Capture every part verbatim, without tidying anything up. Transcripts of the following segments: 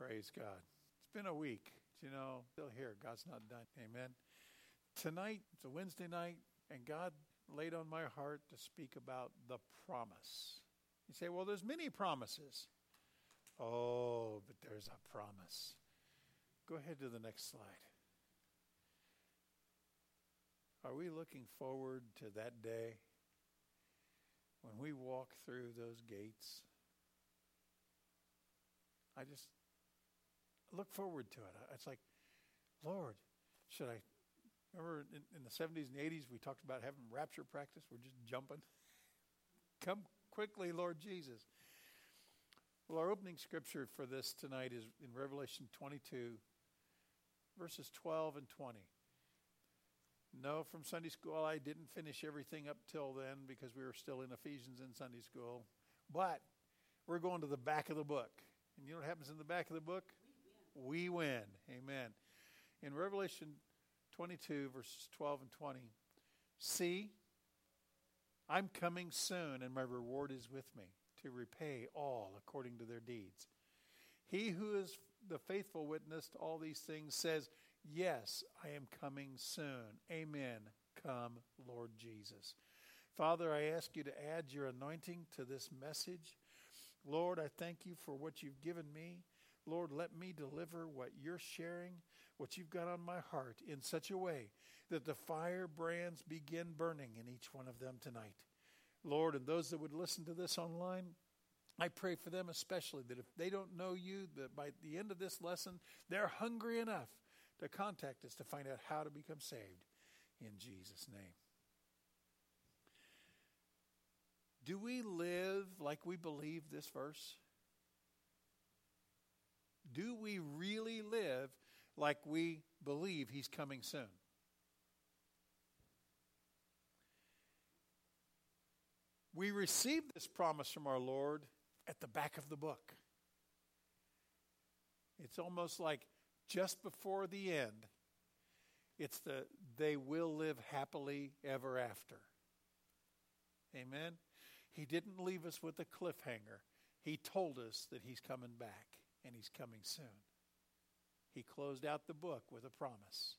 Praise God. It's been a week. You know, still here. God's not done. Amen. Tonight, it's a Wednesday night, and God laid on my heart to speak about the promise. You say, well, there's many promises. Oh, but there's a promise. Go ahead to the next slide. Are we looking forward to that day when we walk through those gates? I just look forward to it. It's like, Lord, should I? Remember in, in the seventies and eighties, we talked about having rapture practice. We're just jumping. Come quickly, Lord Jesus. Well, our opening scripture for this tonight is in Revelation twenty-two, verses twelve and twenty. No, from Sunday school, I didn't finish everything up till then because we were still in Ephesians in Sunday school. But we're going to the back of the book. And you know what happens in the back of the book? We win. We win. Amen. In Revelation twenty-two, verses twelve and twenty, see, I'm coming soon, and my reward is with me to repay all according to their deeds. He who is the faithful witness to all these things says, yes, I am coming soon. Amen. Come, Lord Jesus. Father, I ask you to add your anointing to this message. Lord, I thank you for what you've given me. Lord, let me deliver what you're sharing, what you've got on my heart in such a way that the fire brands begin burning in each one of them tonight. Lord, and those that would listen to this online, I pray for them especially that if they don't know you, that by the end of this lesson, they're hungry enough to contact us to find out how to become saved in Jesus' name. Do we live like we believe this verse? Do we really live like we believe he's coming soon? We received this promise from our Lord at the back of the book. It's almost like just before the end, it's the they will live happily ever after. Amen? He didn't leave us with a cliffhanger. He told us that he's coming back and he's coming soon. He closed out the book with a promise.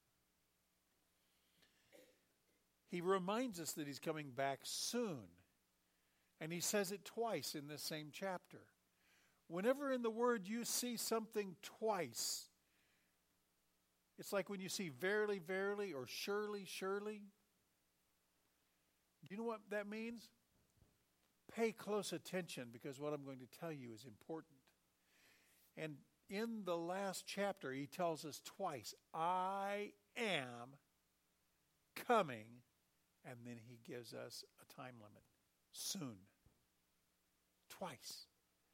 He reminds us that he's coming back soon. And he says it twice in this same chapter. Whenever in the Word you see something twice, it's like when you see verily, verily, or surely, surely. Do you know what that means? Pay close attention because what I'm going to tell you is important. And in the last chapter, he tells us twice, I am coming. And then he gives us a time limit. Soon. Twice.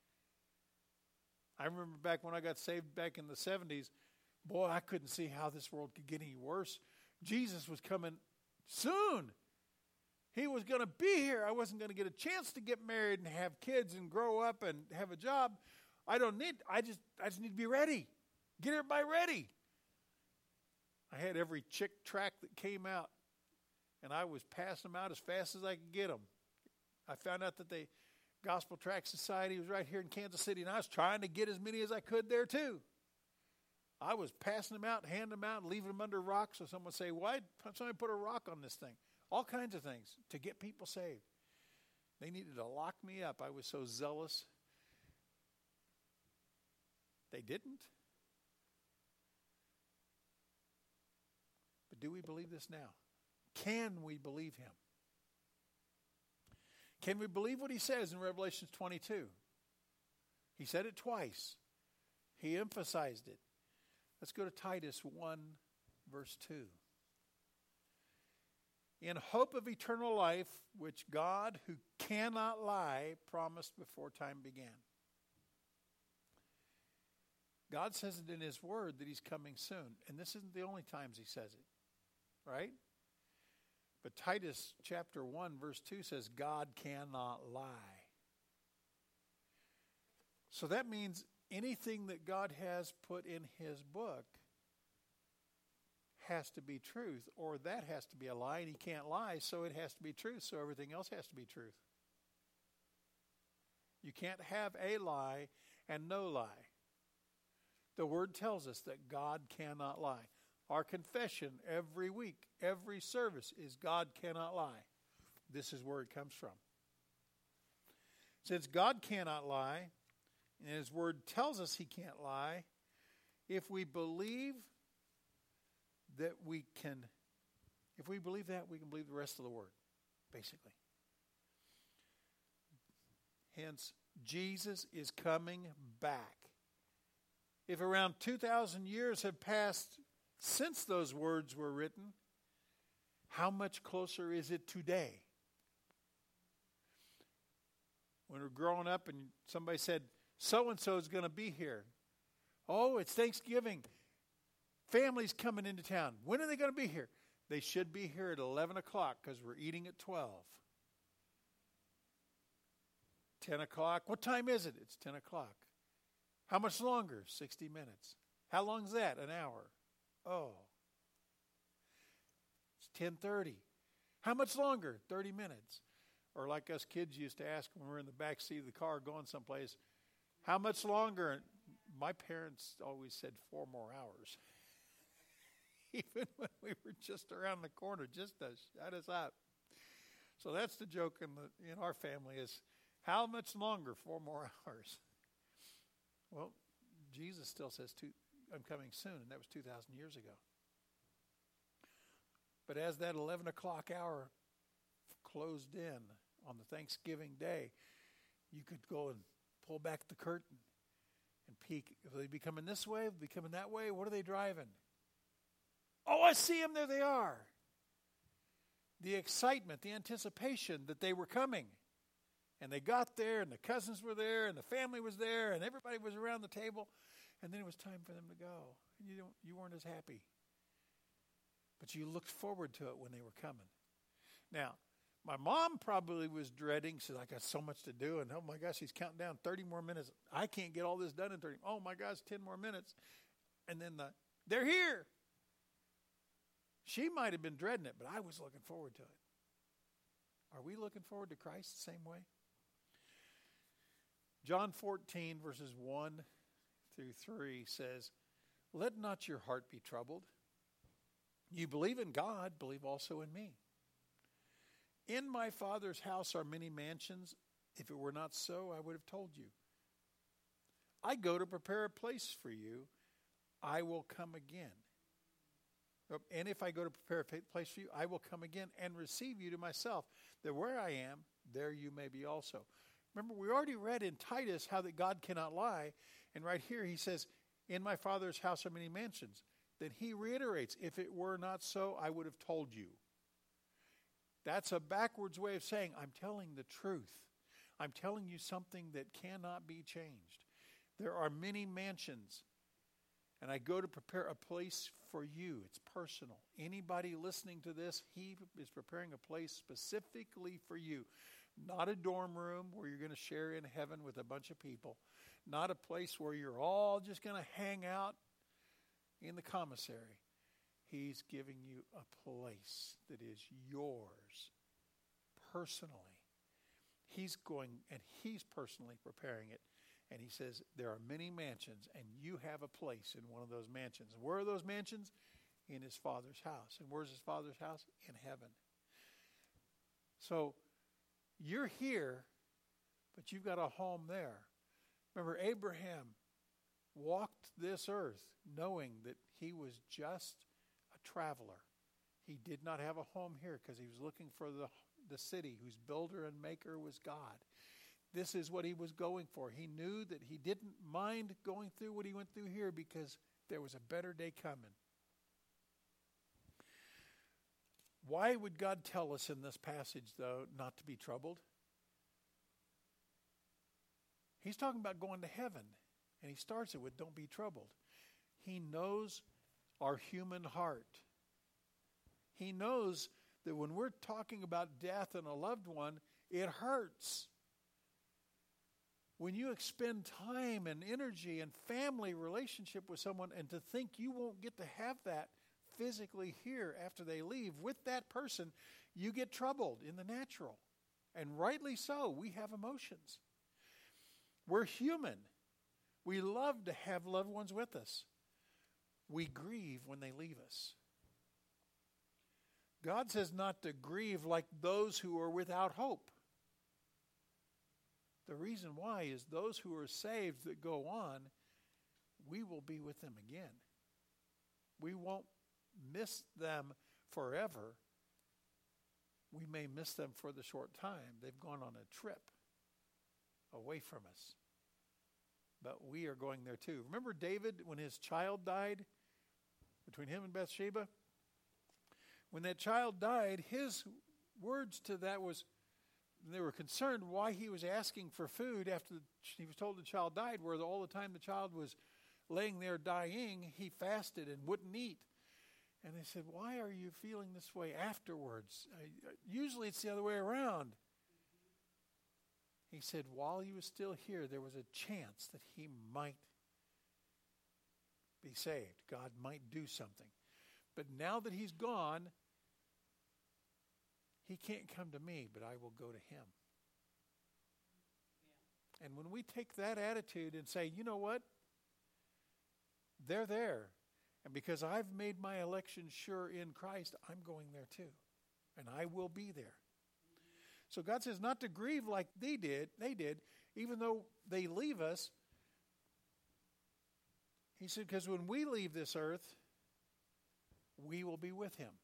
I remember back when I got saved back in the seventies, boy, I couldn't see how this world could get any worse. Jesus was coming soon. He was going to be here. I wasn't going to get a chance to get married and have kids and grow up and have a job. I don't need, I just, I just need to be ready. Get everybody ready. I had every chick tract that came out, and I was passing them out as fast as I could get them. I found out that the Gospel Tract Society was right here in Kansas City, and I was trying to get as many as I could there too. I was passing them out, handing them out, and leaving them under rocks. So someone would say, why somebody put a rock on this thing? All kinds of things to get people saved. They needed to lock me up. I was so zealous. They didn't. But do we believe this now? Can we believe him? Can we believe what he says in Revelation twenty-two? He said it twice. He emphasized it. Let's go to Titus one, verse two. In hope of eternal life, which God, who cannot lie, promised before time began. God says it in his word that he's coming soon. And this isn't the only times he says it. Right? But Titus chapter one, verse two says, God cannot lie. So that means anything that God has put in his book has to be truth, or that has to be a lie, and he can't lie, so it has to be truth, so everything else has to be truth. You can't have a lie and no lie. The Word tells us that God cannot lie. Our confession every week, every service is God cannot lie. This is where it comes from. Since God cannot lie, and His Word tells us He can't lie, if we believe that we can, if we believe that, we can believe the rest of the Word, basically. Hence, Jesus is coming back. If around two thousand years have passed since those words were written, how much closer is it today? When we were growing up and somebody said, so-and-so is going to be here. Oh, it's Thanksgiving. Family's coming into town. When are they going to be here? They should be here at eleven o'clock because we're eating at twelve. ten o'clock. What time is it? It's ten o'clock. How much longer? sixty minutes. How long is that? An hour. Oh. It's ten thirty. How much longer? thirty minutes. Or like us kids used to ask when we were in the back seat of the car going someplace, how much longer? And my parents always said four more hours. Even when we were just around the corner, just to shut us up. So that's the joke in, the, in our family is, how much longer? Four more hours. Well, Jesus still says, two, I'm coming soon, and that was two thousand years ago. But as that eleven o'clock hour closed in on the Thanksgiving day, you could go and pull back the curtain and peek. If they be coming this way, if they be coming that way, what are they driving? Oh, I see them, there they are. The excitement, the anticipation that they were coming. And they got there, and the cousins were there, and the family was there, and everybody was around the table. And then it was time for them to go. And you don't, you weren't as happy. But you looked forward to it when they were coming. Now, my mom probably was dreading. She said, I got so much to do. And oh my gosh, he's counting down thirty more minutes. I can't get all this done in thirty. Oh my gosh, ten more minutes. And then the, they're here. She might have been dreading it, but I was looking forward to it. Are we looking forward to Christ the same way? John fourteen, verses one through three says, let not your heart be troubled. You believe in God, believe also in me. In my Father's house are many mansions. If it were not so, I would have told you. I go to prepare a place for you. I will come again. And if I go to prepare a place for you, I will come again and receive you to myself, that where I am, there you may be also. Remember, we already read in Titus how that God cannot lie. And right here he says, in my Father's house are many mansions. Then he reiterates, if it were not so, I would have told you. That's a backwards way of saying, I'm telling the truth. I'm telling you something that cannot be changed. There are many mansions. And I go to prepare a place for you. It's personal. Anybody listening to this, he is preparing a place specifically for you. Not a dorm room where you're going to share in heaven with a bunch of people. Not a place where you're all just going to hang out in the commissary. He's giving you a place that is yours personally. He's going and he's personally preparing it. And he says, there are many mansions, and you have a place in one of those mansions. And where are those mansions? In his Father's house. And where's his Father's house? In heaven. So, you're here, but you've got a home there. Remember, Abraham walked this earth knowing that he was just a traveler. He did not have a home here because he was looking for the, the city whose builder and maker was God. This is what he was going for. He knew that he didn't mind going through what he went through here because there was a better day coming. Why would God tell us in this passage, though, not to be troubled? He's talking about going to heaven, and he starts it with, don't be troubled. He knows our human heart. He knows that when we're talking about death and a loved one, it hurts. When you expend time and energy and family relationship with someone and to think you won't get to have that physically here after they leave with that person, you get troubled in the natural. And rightly so. We have emotions. We're human. We love to have loved ones with us. We grieve when they leave us. God says not to grieve like those who are without hope. The reason why is those who are saved that go on, we will be with them again. We won't miss them forever. We may miss them for the short time. They've gone on a trip away from us. But we are going there too. Remember David when his child died? Between him and Bathsheba? When that child died, his words to that was, they were concerned why he was asking for food after he was told the child died, where all the time the child was laying there dying, he fasted and wouldn't eat. And they said, why are you feeling this way afterwards? Uh, usually it's the other way around. He said, while he was still here, there was a chance that he might be saved. God might do something. But now that he's gone, he can't come to me, but I will go to him. Yeah. And when we take that attitude and say, you know what? They're there. And because I've made my election sure in Christ, I'm going there too. And I will be there. So God says not to grieve like they did, they did, even though they leave us. He said, because when we leave this earth, we will be with him.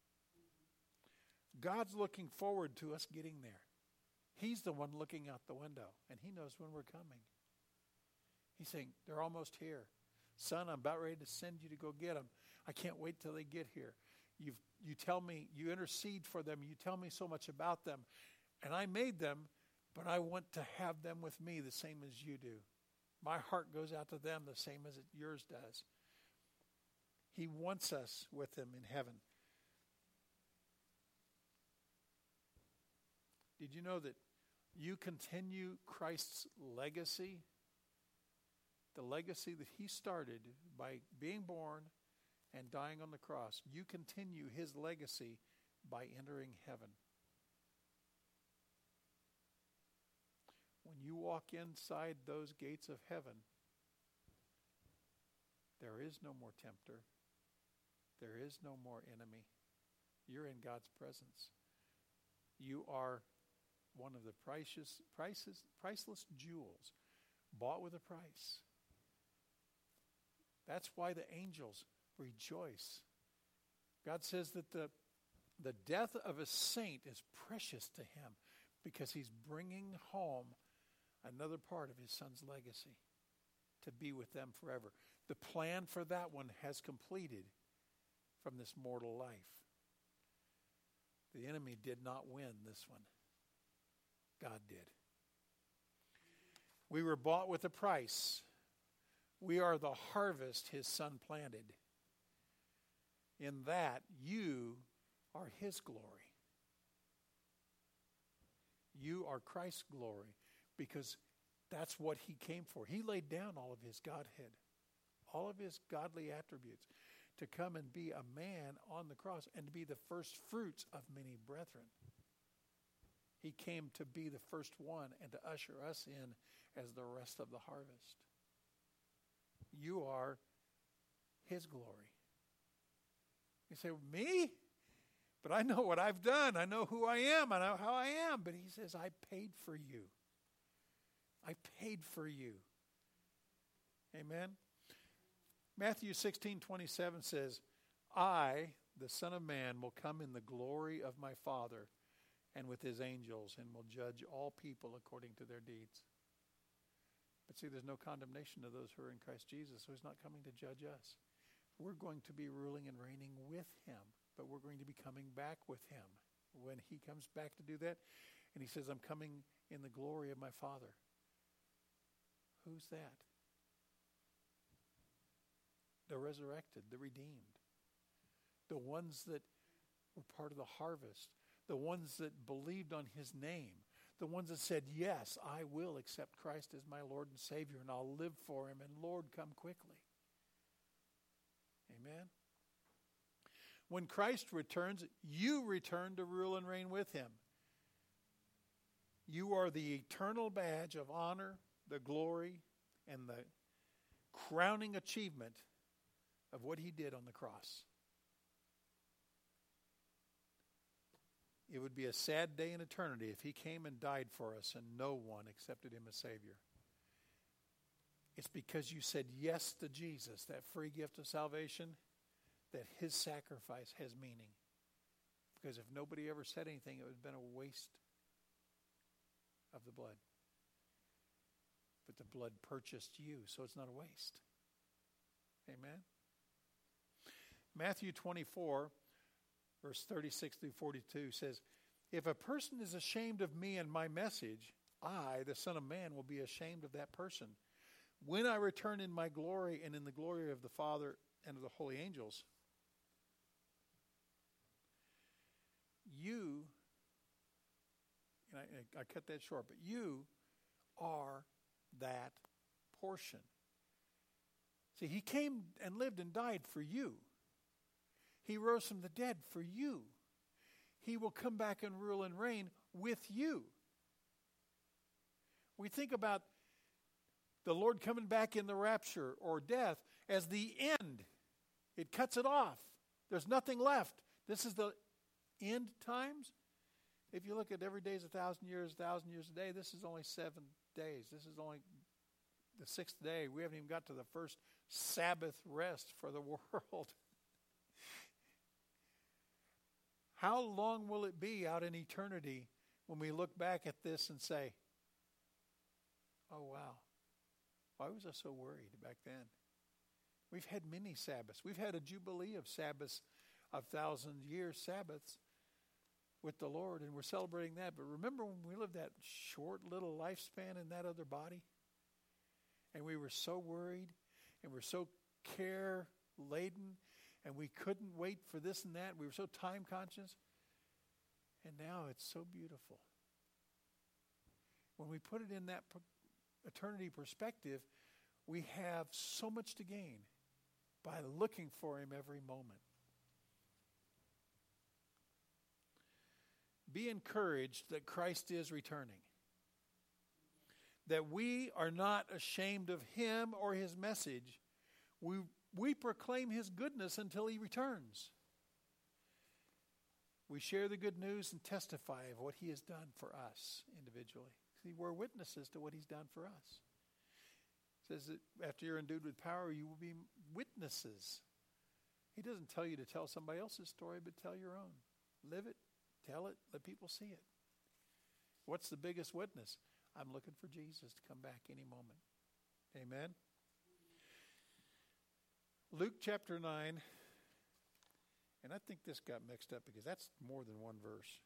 God's looking forward to us getting there. He's the one looking out the window, and he knows when we're coming. He's saying, they're almost here. Son, I'm about ready to send you to go get them. I can't wait till they get here. You've, you tell me, you intercede for them. You tell me so much about them. And I made them, but I want to have them with me the same as you do. My heart goes out to them the same as it, yours does. He wants us with him in heaven. Did you know that you continue Christ's legacy? The legacy that he started by being born and dying on the cross. You continue his legacy by entering heaven. When you walk inside those gates of heaven, there is no more tempter. There is no more enemy. You're in God's presence. You are one of the priceless, priceless, priceless jewels bought with a price. That's why the angels rejoice. God says that the, the death of a saint is precious to him because he's bringing home another part of his son's legacy to be with them forever. The plan for that one has completed from this mortal life. The enemy did not win this one. God did. We were bought with a price. We are the harvest his son planted. In that, you are his glory. You are Christ's glory because that's what he came for. He laid down all of his Godhead, all of his godly attributes to come and be a man on the cross and to be the first fruits of many brethren. He came to be the first one and to usher us in as the rest of the harvest. You are his glory. You say, me? But I know what I've done. I know who I am. I know how I am. But he says, I paid for you. I paid for you. Amen? Matthew sixteen twenty-seven says, I, the Son of Man, will come in the glory of my Father and with his angels, and will judge all people according to their deeds. But see, there's no condemnation to those who are in Christ Jesus, so he's not coming to judge us. We're going to be ruling and reigning with him, but we're going to be coming back with him when he comes back to do that. And he says, I'm coming in the glory of my Father. Who's that? The resurrected, the redeemed. The ones that were part of the harvest. The ones that believed on his name. The ones that said, yes, I will accept Christ as my Lord and Savior, and I'll live for him, and Lord, come quickly. Amen? When Christ returns, you return to rule and reign with him. You are the eternal badge of honor, the glory, and the crowning achievement of what he did on the cross. It would be a sad day in eternity if he came and died for us and no one accepted him as Savior. It's because you said yes to Jesus, that free gift of salvation, that his sacrifice has meaning. Because if nobody ever said anything, it would have been a waste of the blood. But the blood purchased you, so it's not a waste. Amen? Matthew twenty-four, verse thirty-six through forty-two says, if a person is ashamed of me and my message, I, the Son of Man, will be ashamed of that person. When I return in my glory and in the glory of the Father and of the holy angels, you, and I, I cut that short, but you are that portion. See, he came and lived and died for you. He rose from the dead for you. He will come back and rule and reign with you. We think about the Lord coming back in the rapture or death as the end. It cuts it off. There's nothing left. This is the end times. If you look at every day is a thousand years, a thousand years a day, this is only seven days. This is only the sixth day. We haven't even got to the first Sabbath rest for the world. How long will it be out in eternity when we look back at this and say, oh, wow, why was I so worried back then? We've had many Sabbaths. We've had a jubilee of Sabbaths, of thousand year Sabbaths with the Lord, and we're celebrating that. But remember when we lived that short little lifespan in that other body? And we were so worried, and we're so care-laden, and we couldn't wait for this and that. We were so time conscious. And now it's so beautiful. When we put it in that eternity perspective, we have so much to gain by looking for him every moment. Be encouraged that Christ is returning. That we are not ashamed of him or his message. We, we proclaim his goodness until he returns. We share the good news and testify of what he has done for us individually. See, we're witnesses to what he's done for us. It says that after you're endued with power, you will be witnesses. He doesn't tell you to tell somebody else's story, but tell your own. Live it, tell it, let people see it. What's the biggest witness? I'm looking for Jesus to come back any moment. Amen? Luke chapter nine, and I think this got mixed up because that's more than one verse.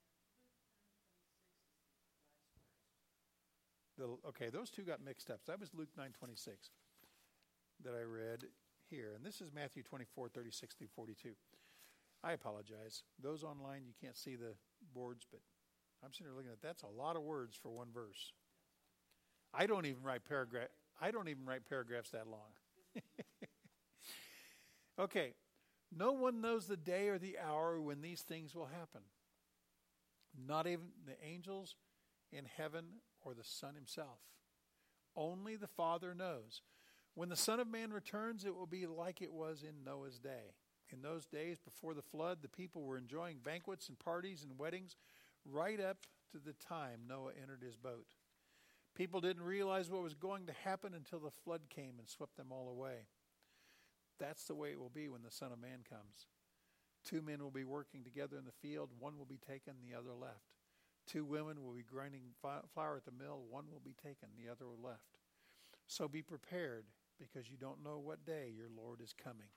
The, okay, those two got mixed up. So that was Luke nine twenty-six that I read here. And this is Matthew twenty-four, thirty-six through forty-two. I apologize. Those online, you can't see the boards, but I'm sitting here looking at that's a lot of words for one verse. I don't even write paragraph. I don't even write paragraphs that long. Okay. No one knows the day or the hour when these things will happen. Not even the angels in heaven or the Son himself. Only the Father knows. When the Son of Man returns, it will be like it was in Noah's day. In those days before the flood, the people were enjoying banquets and parties and weddings right up to the time Noah entered his boat. People didn't realize what was going to happen until the flood came and swept them all away. That's the way it will be when the Son of Man comes. Two men will be working together in the field. One will be taken, the other left. Two women will be grinding flour at the mill. One will be taken, the other left. So be prepared, because you don't know what day your Lord is coming.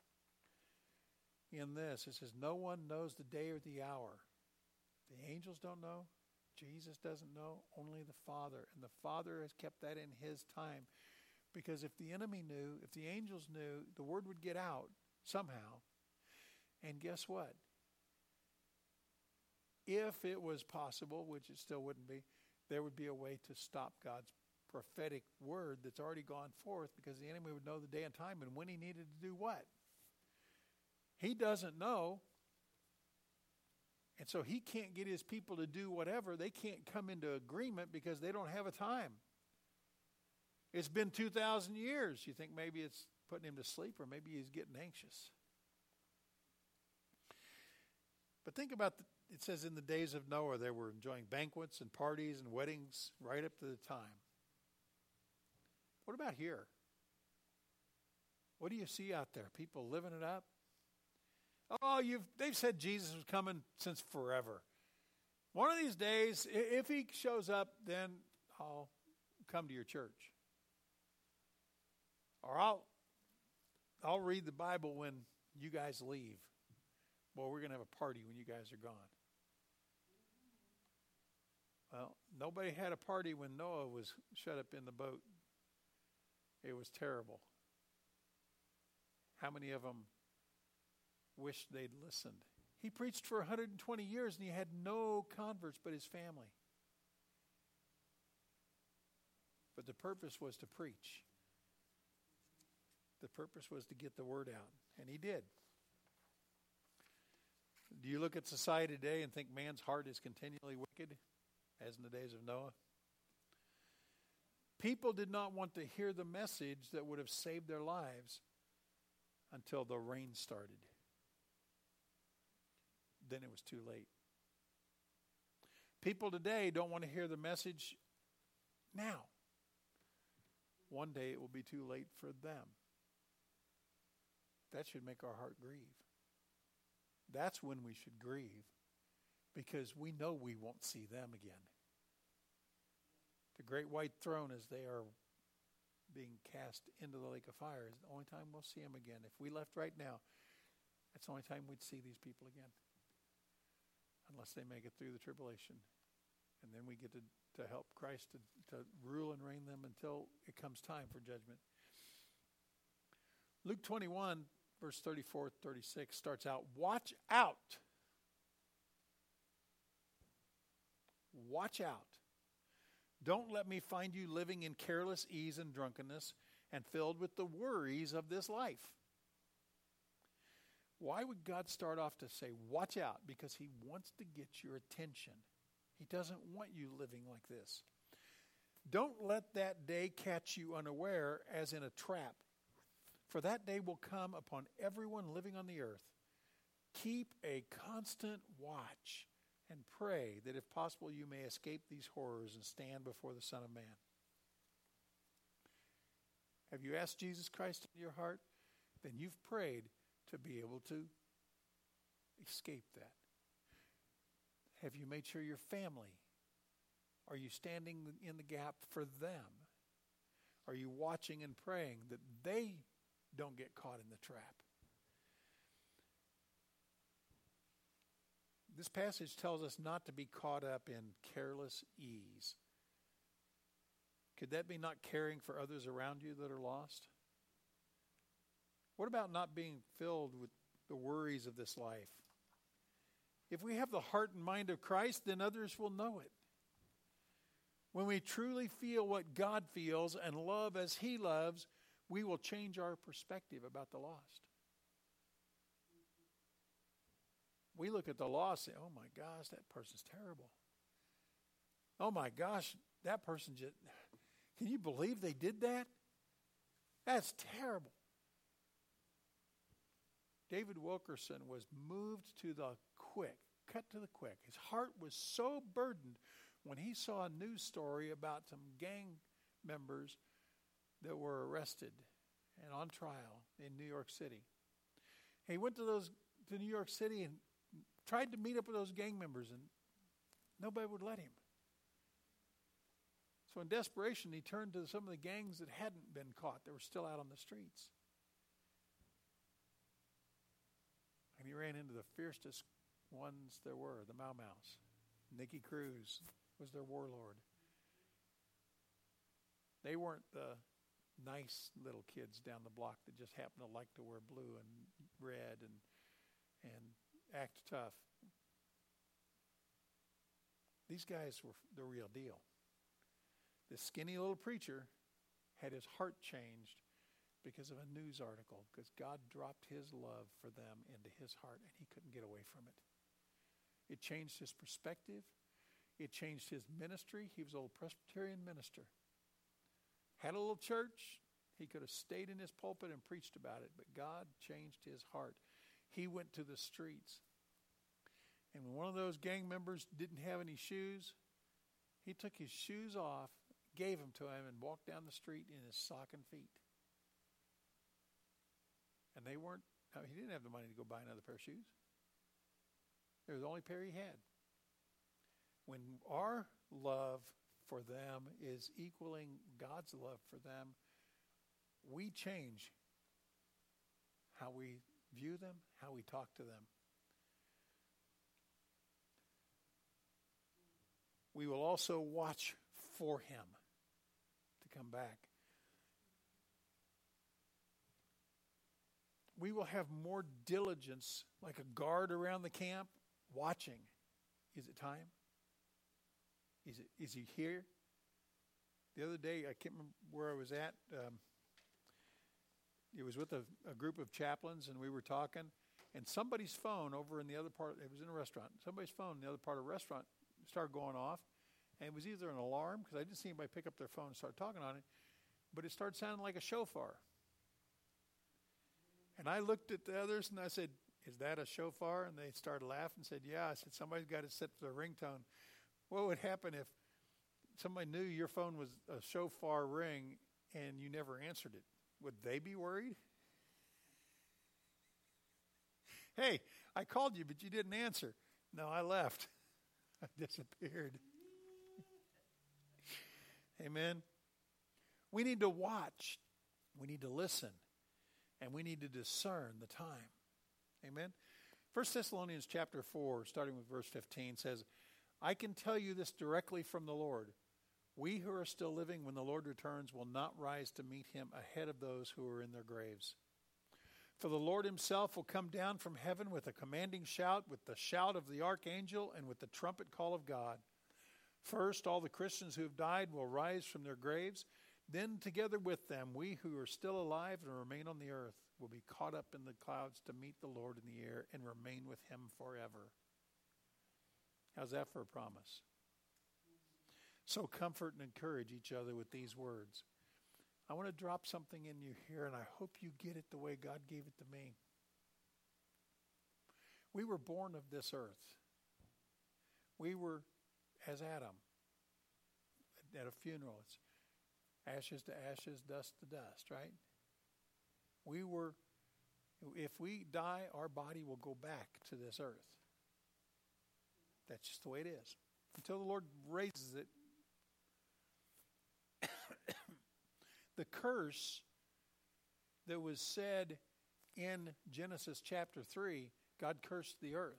In this, it says, no one knows the day or the hour. The angels don't know. Jesus doesn't know. Only the Father. And the Father has kept that in his time. Because if the enemy knew, if the angels knew, the word would get out somehow. And guess what? If it was possible, which it still wouldn't be, there would be a way to stop God's prophetic word that's already gone forth, because the enemy would know the day and time and when he needed to do what. He doesn't know. And so he can't get his people to do whatever. They can't come into agreement because they don't have a time. It's been two thousand years. You think maybe it's putting him to sleep, or maybe he's getting anxious. But think about, the, it says in the days of Noah, they were enjoying banquets and parties and weddings right up to the time. What about here? What do you see out there? People living it up? Oh, you've they've said Jesus was coming since forever. One of these days, if he shows up, then I'll come to your church. Or I'll I'll read the Bible when you guys leave. Well, we're going to have a party when you guys are gone. Well, nobody had a party when Noah was shut up in the boat. It was terrible. How many of them wished they'd listened? He preached for one hundred twenty years and he had no converts but his family. But the purpose was to preach. The purpose was to get the word out, and he did. Do you look at society today and think man's heart is continually wicked, as in the days of Noah? People did not want to hear the message that would have saved their lives until the rain started. Then it was too late. People today don't want to hear the message now. One day it will be too late for them. That should make our heart grieve. That's when we should grieve, because we know we won't see them again. The great white throne, as they are being cast into the lake of fire, is the only time we'll see them again. If we left right now, that's the only time we'd see these people again, unless they make it through the tribulation. And then we get to, to help Christ to, to rule and reign them until it comes time for judgment. Luke twenty-one, verse thirty-four, thirty-six starts out, watch out. Watch out. Don't let me find you living in careless ease and drunkenness and filled with the worries of this life. Why would God start off to say, watch out? Because he wants to get your attention. He doesn't want you living like this. Don't let that day catch you unaware, as in a trap. For that day will come upon everyone living on the earth. Keep a constant watch and pray that if possible you may escape these horrors and stand before the Son of Man. Have you asked Jesus Christ into your heart? Then you've prayed to be able to escape that. Have you made sure your family, are you standing in the gap for them? Are you watching and praying that they don't get caught in the trap? This passage tells us not to be caught up in careless ease. Could that be not caring for others around you that are lost? What about not being filled with the worries of this life? If we have the heart and mind of Christ, then others will know it. When we truly feel what God feels and love as he loves, we will change our perspective about the lost. We look at the lost and say, oh my gosh, that person's terrible. Oh my gosh, that person just, can you believe they did that? That's terrible. David Wilkerson was moved to the quick, cut to the quick. His heart was so burdened when he saw a news story about some gang members that were arrested and on trial in New York City. He went to those to New York City and tried to meet up with those gang members, and nobody would let him. So in desperation, he turned to some of the gangs that hadn't been caught, that were still out on the streets. And he ran into the fiercest ones there were, the Mau Maus. Nicky Cruz was their warlord. They weren't the nice little kids down the block that just happened to like to wear blue and red and and act tough. These guys were the real deal. This skinny little preacher had his heart changed because of a news article, because God dropped his love for them into his heart and he couldn't get away from it. It changed his perspective. It changed his ministry. He was an old Presbyterian minister. had a little church. He could have stayed in his pulpit and preached about it, but God changed his heart. He went to the streets. And when one of those gang members didn't have any shoes, he took his shoes off, gave them to him, and walked down the street in his sock and feet. And they weren't, he didn't have the money to go buy another pair of shoes. It was the only pair he had. When our love for them is equaling God's love for them, we change how we view them, how we talk to them. We will also watch for him to come back. We will have more diligence, like a guard around the camp, watching. Is it time? Is it? Is he here? The other day, I can't remember where I was at. Um, it was with a, a group of chaplains, and we were talking, and somebody's phone over in the other part, it was in a restaurant, somebody's phone in the other part of the restaurant started going off, and it was either an alarm, because I didn't see anybody pick up their phone and start talking on it, but it started sounding like a shofar. And I looked at the others, and I said, is that a shofar? And they started laughing and said, yeah. I said, somebody's got it set for the ringtone. What would happen if somebody knew your phone was a shofar ring and you never answered it? Would they be worried? Hey, I called you, but you didn't answer. No, I left. I disappeared. Amen. We need to watch. We need to listen. And we need to discern the time. Amen. First Thessalonians chapter four, starting with verse fifteen, says, I can tell you this directly from the Lord. We who are still living when the Lord returns will not rise to meet him ahead of those who are in their graves. For the Lord himself will come down from heaven with a commanding shout, with the shout of the archangel, and with the trumpet call of God. First, all the Christians who have died will rise from their graves. Then, together with them, we who are still alive and remain on the earth will be caught up in the clouds to meet the Lord in the air and remain with him forever. How's that for a promise? So comfort and encourage each other with these words. I want to drop something in you here, and I hope you get it the way God gave it to me. We were born of this earth. We were as Adam at a funeral. It's ashes to ashes, dust to dust, right? We were, if we die, our body will go back to this earth. That's just the way it is. Until the Lord raises it. The curse that was said in Genesis chapter three, God cursed the earth.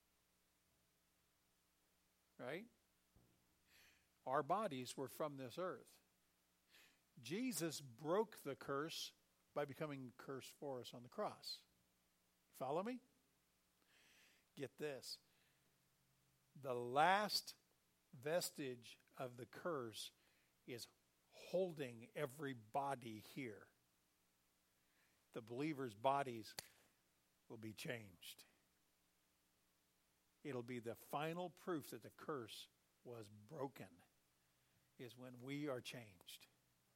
Right? Our bodies were from this earth. Jesus broke the curse by becoming cursed for us on the cross. Follow me? Get this. The last vestige of the curse is holding every body here. The believers' bodies will be changed. It'll be the final proof that the curse was broken, is when we are changed.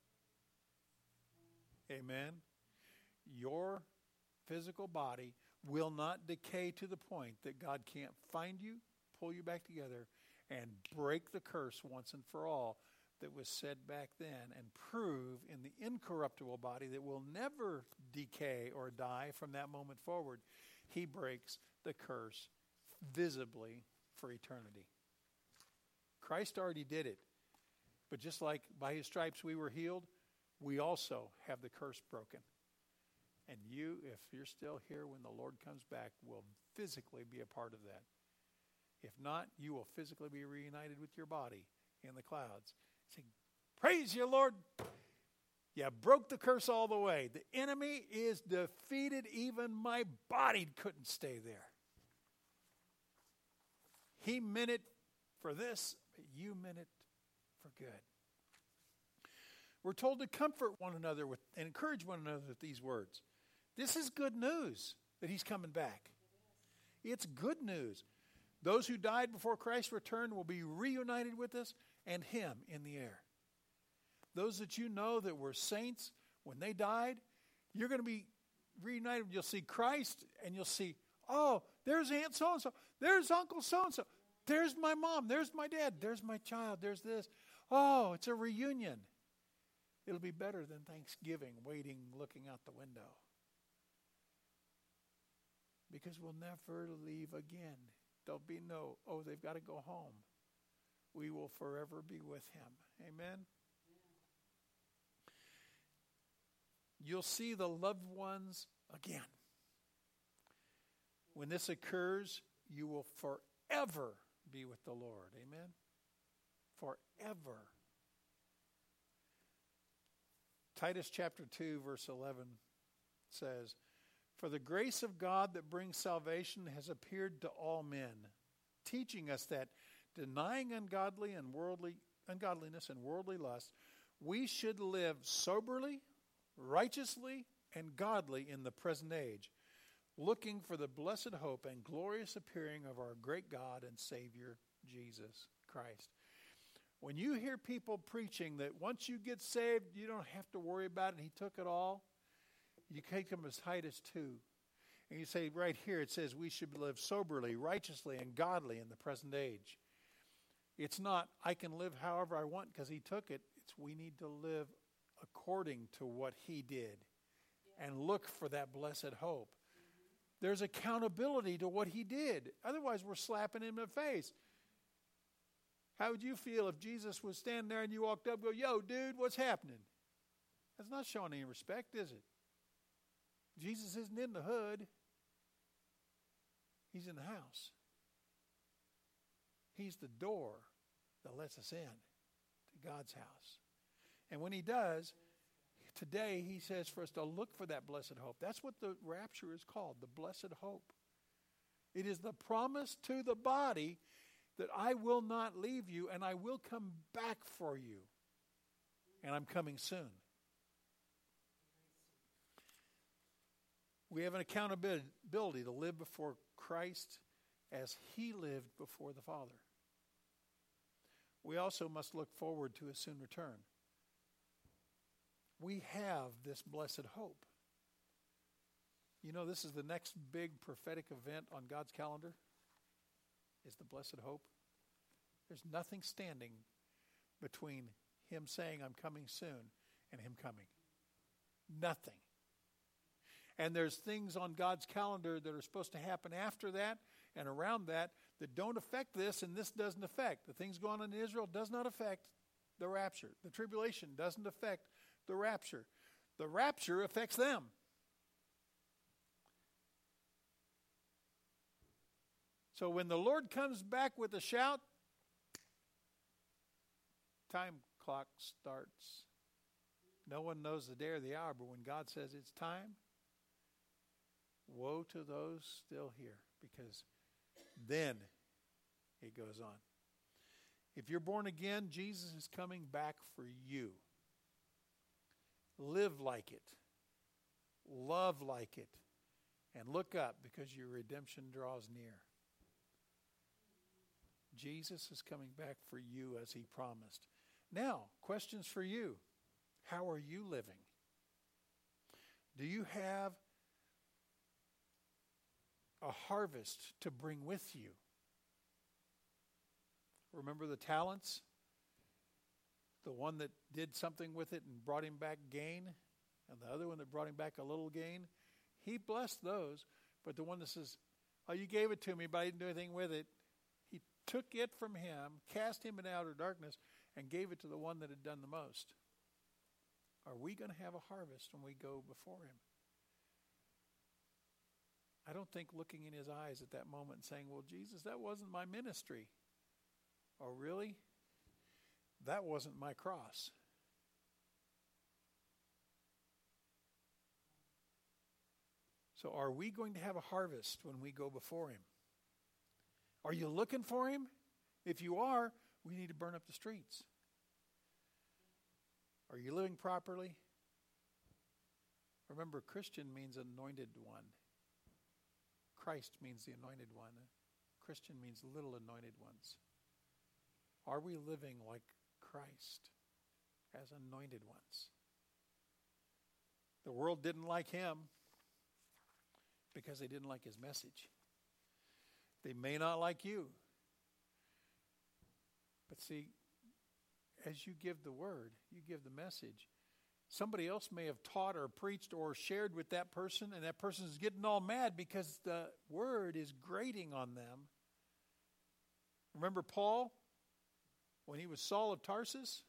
Amen. Your physical body will not decay to the point that God can't find you, pull you back together, and break the curse once and for all that was said back then, and prove in the incorruptible body that will never decay or die from that moment forward. He breaks the curse visibly for eternity. Christ already did it. But just like by his stripes we were healed, we also have the curse broken. And you, if you're still here when the Lord comes back, will physically be a part of that. If not, you will physically be reunited with your body in the clouds. Say, praise you, Lord. You broke the curse all the way. The enemy is defeated. Even my body couldn't stay there. He meant it for this, but you meant it for good. We're told to comfort one another with and encourage one another with these words. This is good news that he's coming back. It's good news. Those who died before Christ's return will be reunited with us and him in the air. Those that you know that were saints, when they died, you're going to be reunited. You'll see Christ, and you'll see, oh, there's Aunt so-and-so. There's Uncle so-and-so. There's my mom. There's my dad. There's my child. There's this. Oh, it's a reunion. It'll be better than Thanksgiving, waiting, looking out the window. Because we'll never leave again. There'll be no, oh, they've got to go home. We will forever be with him. Amen? You'll see the loved ones again. When this occurs, you will forever be with the Lord. Amen? Forever. Titus chapter two, verse eleven says, "For the grace of God that brings salvation has appeared to all men, teaching us that denying ungodly and worldly ungodliness and worldly lust, we should live soberly, righteously, and godly in the present age, looking for the blessed hope and glorious appearing of our great God and Savior, Jesus Christ." When you hear people preaching that once you get saved, you don't have to worry about it, he took it all, you take them as Titus two. And you say right here, it says we should live soberly, righteously, and godly in the present age. It's not, I can live however I want because he took it. It's we need to live according to what he did and look for that blessed hope. There's accountability to what he did. Otherwise, we're slapping him in the face. How would you feel if Jesus was standing there and you walked up and go, yo, dude, what's happening? That's not showing any respect, is it? Jesus isn't in the hood. He's in the house. He's the door that lets us in to God's house. And when he does, today he says for us to look for that blessed hope. That's what the rapture is called, the blessed hope. It is the promise to the body that I will not leave you and I will come back for you. And I'm coming soon. We have an accountability to live before Christ as he lived before the Father. We also must look forward to his soon return. We have this blessed hope. You know, this is the next big prophetic event on God's calendar, is the blessed hope. There's nothing standing between him saying, I'm coming soon, and him coming. Nothing. And there's things on God's calendar that are supposed to happen after that and around that that don't affect this, and this doesn't affect. The things going on in Israel does not affect the rapture. The tribulation doesn't affect the rapture. The rapture affects them. So when the Lord comes back with a shout, time clock starts. No one knows the day or the hour, but when God says it's time, woe to those still here, because then it goes on. If you're born again, Jesus is coming back for you. Live like it. Love like it. And look up, because your redemption draws near. Jesus is coming back for you as he promised. Now, questions for you. How are you living? Do you have a harvest to bring with you? Remember the talents? The one that did something with it and brought him back gain, and the other one that brought him back a little gain. He blessed those, but the one that says, oh, you gave it to me, but I didn't do anything with it. He took it from him, cast him in outer darkness, and gave it to the one that had done the most. Are we going to have a harvest when we go before him? I don't think looking in his eyes at that moment and saying, well, Jesus, that wasn't my ministry. Oh, really? That wasn't my cross. So are we going to have a harvest when we go before him? Are you looking for him? If you are, we need to burn up the streets. Are you living properly? Remember, Christian means anointed one. Christ means the anointed one. Christian means little anointed ones. Are we living like Christ? as anointed ones. The world didn't like him because they didn't like his message. They may not like you. But see, as you give the word, you give the message, somebody else may have taught or preached or shared with that person, and that person is getting all mad because the word is grating on them. Remember Paul, when he was Saul of Tarsus?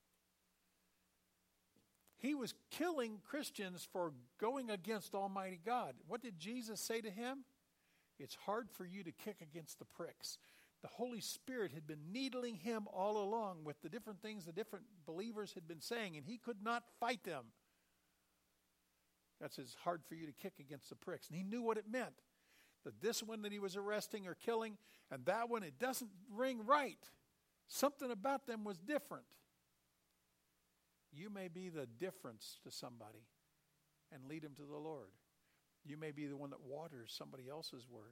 He was killing Christians for going against Almighty God. What did Jesus say to him? It's hard for you to kick against the pricks. The Holy Spirit had been needling him all along with the different things the different believers had been saying, and he could not fight them. That's it's hard for you to kick against the pricks. And he knew what it meant. That this one that he was arresting or killing, and that one, it doesn't ring right. Something about them was different. You may be the difference to somebody and lead them to the Lord. You may be the one that waters somebody else's word.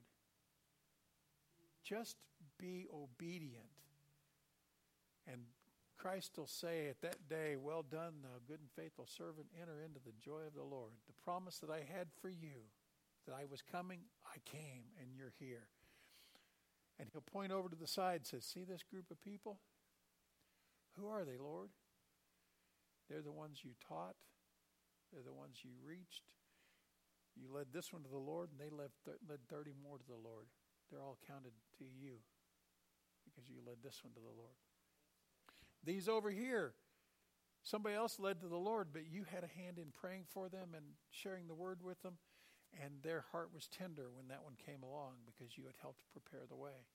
Just be obedient. And Christ will say at that day, well done, thou good and faithful servant, enter into the joy of the Lord. The promise that I had for you, that I was coming, I came, and you're here. And he'll point over to the side and say, see this group of people? Who are they, Lord? They're the ones you taught. They're the ones you reached. You led this one to the Lord, and they led, th- led thirty more to the Lord. They're all counted to you because you led this one to the Lord. These over here, somebody else led to the Lord, but you had a hand in praying for them and sharing the word with them, and their heart was tender when that one came along because you had helped prepare the way.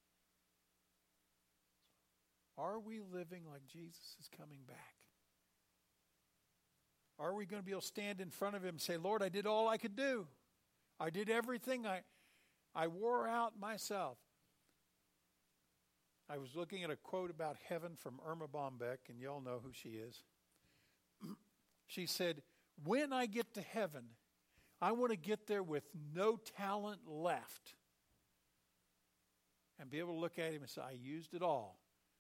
Are we living like Jesus is coming back? Are we going to be able to stand in front of him and say, Lord, I did all I could do. I did everything. I, I wore out myself. I was looking at a quote about heaven from Irma Bombeck, and y'all know who she is. She said, when I get to heaven, I want to get there with no talent left and be able to look at him and say, I used it all.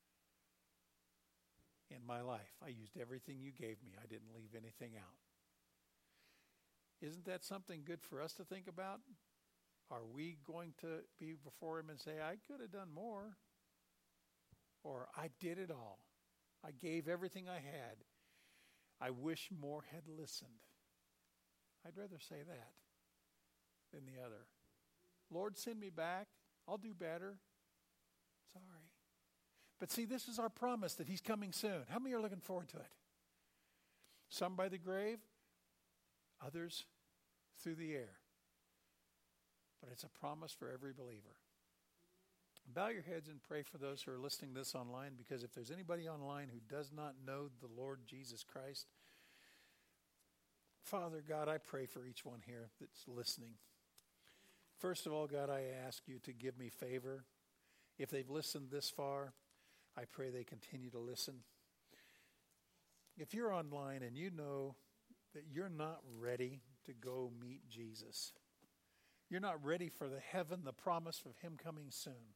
In my life, I used everything you gave me. I didn't leave anything out. Isn't that something good for us to think about? Are we going to be before him and say, I could have done more? Or I did it all. I gave everything I had. I wish more had listened. I'd rather say that than the other. Lord, send me back. I'll do better. Sorry. But see, this is our promise that he's coming soon. How many are looking forward to it? Some by the grave, others through the air. But it's a promise for every believer. Bow your heads and pray for those who are listening to this online, because if there's anybody online who does not know the Lord Jesus Christ, Father God, I pray for each one here that's listening. First of all, God, I ask you to give me favor. If they've listened this far, I pray they continue to listen. If you're online and you know that you're not ready to go meet Jesus, you're not ready for the heaven, the promise of him coming soon.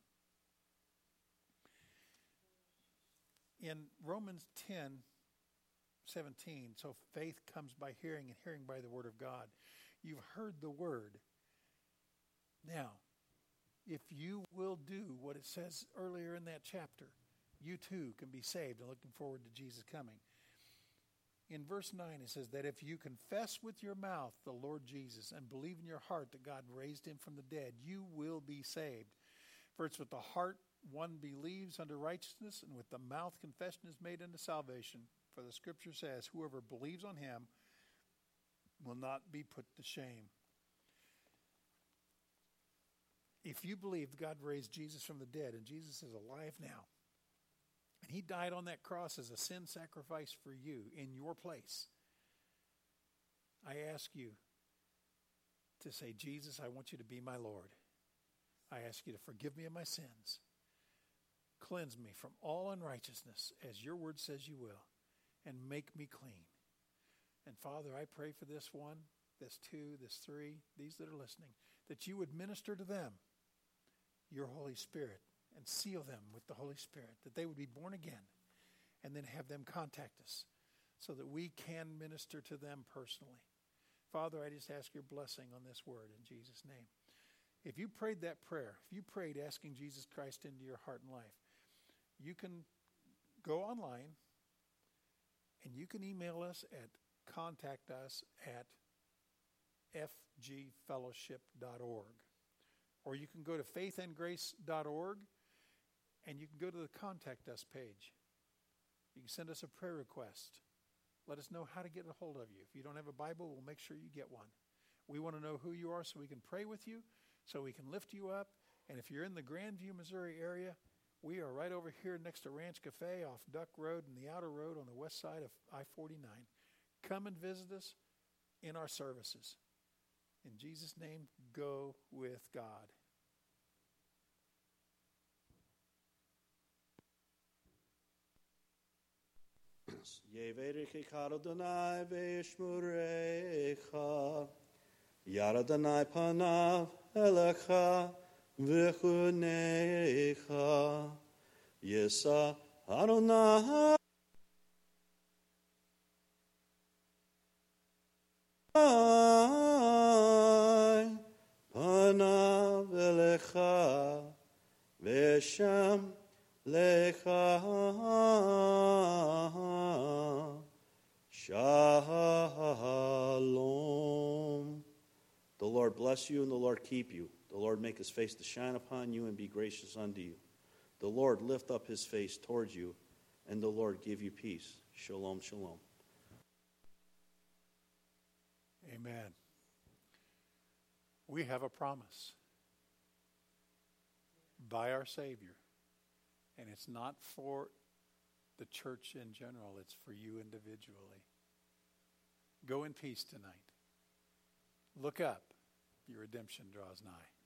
In Romans ten seventeen, so faith comes by hearing, and hearing by the word of God. You've heard the word. Now, if you will do what it says earlier in that chapter, you too can be saved, and looking forward to Jesus coming. In verse nine, it says that if you confess with your mouth the Lord Jesus and believe in your heart that God raised him from the dead, you will be saved. For it's with the heart one believes unto righteousness, and with the mouth confession is made unto salvation. For the scripture says, whoever believes on him will not be put to shame. If you believe God raised Jesus from the dead, and Jesus is alive now, and he died on that cross as a sin sacrifice for you in your place, I ask you to say, Jesus, I want you to be my Lord. I ask you to forgive me of my sins. Cleanse me from all unrighteousness, as your word says you will, and make me clean. And Father, I pray for this one, this two, this three, these that are listening, that you would minister to them your Holy Spirit and seal them with the Holy Spirit, that they would be born again, and then have them contact us so that we can minister to them personally. Father, I just ask your blessing on this word in Jesus' name. If you prayed that prayer, if you prayed asking Jesus Christ into your heart and life, you can go online and you can email us at contact us at f g fellowship dot org. Or you can go to faith and grace dot org and you can go to the contact us page. You can send us a prayer request. Let us know how to get a hold of you. If you don't have a Bible, we'll make sure you get one. We want to know who you are so we can pray with you, so we can lift you up. And if you're in the Grandview, Missouri area, we are right over here next to Ranch Cafe off Duck Road and the outer road on the west side of I forty-nine. Come and visit us in our services. In Jesus' name, go with God. Yeverechecha Adonai ve'yishmerecha, Yar Adonai panav elecha v'chunecha, Yisa Adonai panav elecha ve'shem lecha shalom. The Lord bless you and the Lord keep you. The Lord make his face to shine upon you and be gracious unto you. The Lord lift up his face towards you and the Lord give you peace. Shalom, shalom. Amen. We have a promise by our Savior. And it's not for the church in general. It's for you individually. Go in peace tonight. Look up. Your redemption draws nigh.